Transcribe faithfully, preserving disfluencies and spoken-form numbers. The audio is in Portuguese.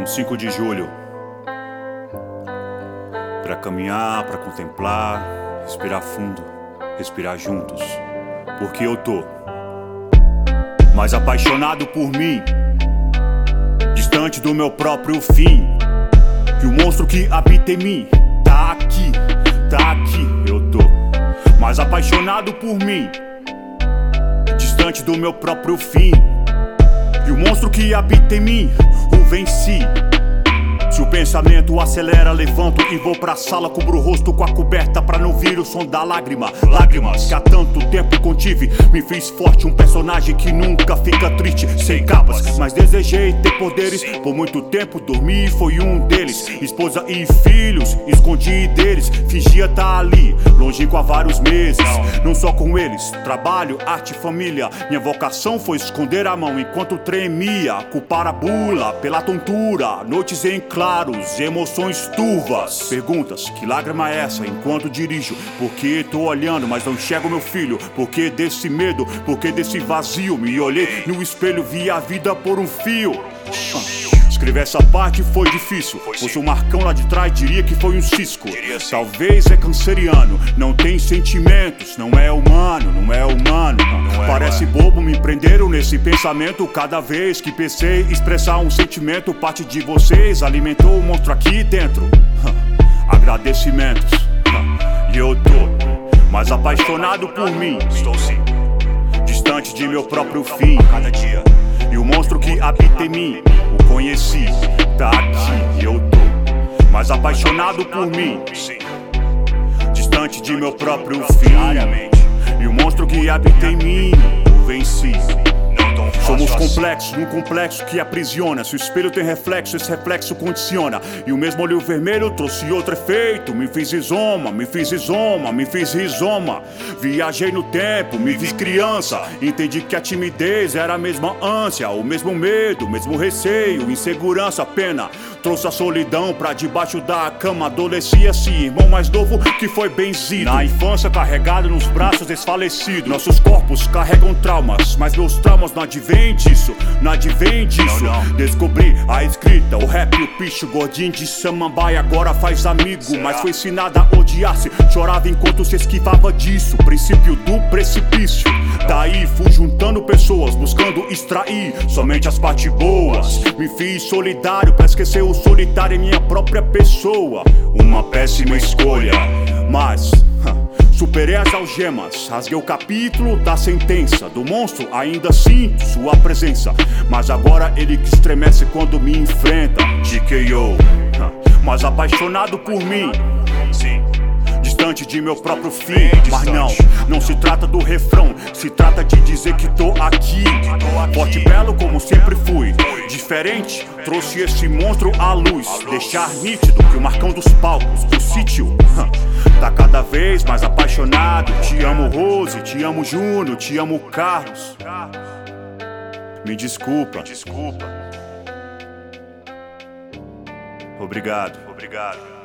cinco de julho, pra caminhar, pra contemplar, respirar fundo, respirar juntos, porque eu tô mais apaixonado por mim, distante do meu próprio fim. E o monstro que habita em mim tá aqui, tá aqui. Eu tô mais apaixonado por mim, distante do meu próprio fim. E o monstro que habita em mim o venci. Se o pensamento acelera, levanto e vou pra sala. Cubro o rosto com a coberta pra não vir o som da lágrima. Lágrimas que há tanto tempo contive. Me fiz forte, um personagem que nunca fica triste. Sem capas, mas desejei ter poderes. Por muito tempo dormi, foi um deles. Esposa e filhos, escondi deles. Fingia tá ali, longínquo há vários meses. Não só com eles, trabalho, arte, família. Minha vocação foi esconder a mão enquanto tremia. Culpar a bula pela tontura. Noites em claro, emoções turvas. Perguntas, que lágrima é essa enquanto dirijo? Porque tô olhando, mas não enxergo meu filho. Porque desse medo, porque desse vazio. Me olhei no espelho, vi a vida por um fio. Escrever essa parte foi difícil. Fosse um Marcão lá de trás, diria que foi um cisco. Talvez é canceriano, não tem sentimentos. Não é humano, não é humano. Parece bobo, me prenderam nesse pensamento. Cada vez que pensei expressar um sentimento, parte de vocês alimentou o monstro aqui dentro. Agradecimentos. E eu tô mais apaixonado por mim. Estou sim, distante de meu próprio fim. Cada dia. E o monstro que habita em mim o conheci, tá aqui. E eu tô mais apaixonado por mim, distante de meu próprio fim. E o monstro que habita em mim o venci. Somos complexos, um complexo que aprisiona. Se o espelho tem reflexo, esse reflexo condiciona. E o mesmo olho vermelho trouxe outro efeito. Me fiz rizoma, me fiz rizoma, me fiz rizoma. Viajei no tempo, me fiz criança. Entendi que a timidez era a mesma ânsia, o mesmo medo, o mesmo receio, insegurança, pena. Trouxe a solidão pra debaixo da cama. Adolescia-se, irmão mais novo que foi benzido. Na infância carregado nos braços desfalecido. Nossos corpos carregam traumas, mas meus traumas não advêm disso, não advém disso. Não, não. Descobri a escrita, o rap, o picho, gordinho de samambaia agora faz amigo. Será? Mas foi ensinado a odiar-se, chorava enquanto se esquivava disso. Princípio do precipício. Daí fui juntando pessoas, buscando extrair somente as partes boas. Me fiz solidário pra esquecer o solitário em minha própria pessoa. Uma péssima escolha, mas superei as algemas, rasguei o capítulo da sentença. Do monstro ainda sinto sua presença, mas agora ele que estremece quando me enfrenta. G K O, mas apaixonado por mim, sim, distante de meu próprio fim. Mas não, não se trata do refrão, se trata de dizer que tô aqui. Forte e belo como sempre fui, diferente, trouxe esse monstro à luz. Deixar nítido que o Marcão dos palcos do sítio tá cada vez mais apaixonado. Te amo Rose, te amo Juno, te amo Carlos. Me desculpa, me desculpa. Obrigado, obrigado.